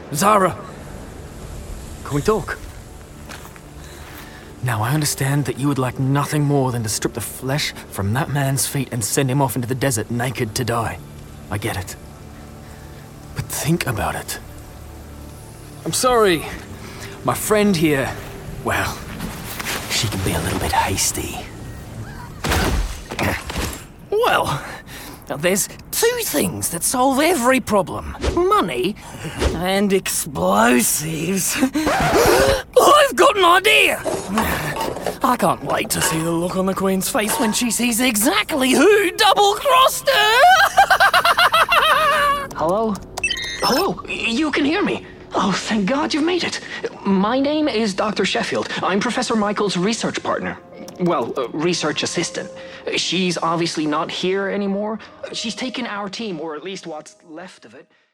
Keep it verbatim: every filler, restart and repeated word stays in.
Zara! Can we talk? Now, I understand that you would like nothing more than to strip the flesh from that man's feet and send him off into the desert naked to die. I get it. But think about it. I'm sorry. My friend here, well, she can be a little bit hasty. Well, there's two things that solve every problem. Money and explosives. I've got an idea! I can't wait to see the look on the Queen's face when she sees exactly who double-crossed her! Hello? Hello, you can hear me. Oh, thank God you've made it. My name is Doctor Sheffield. I'm Professor Michael's research partner. Well, uh, research assistant. She's obviously not here anymore. She's taken our team, or at least what's left of it.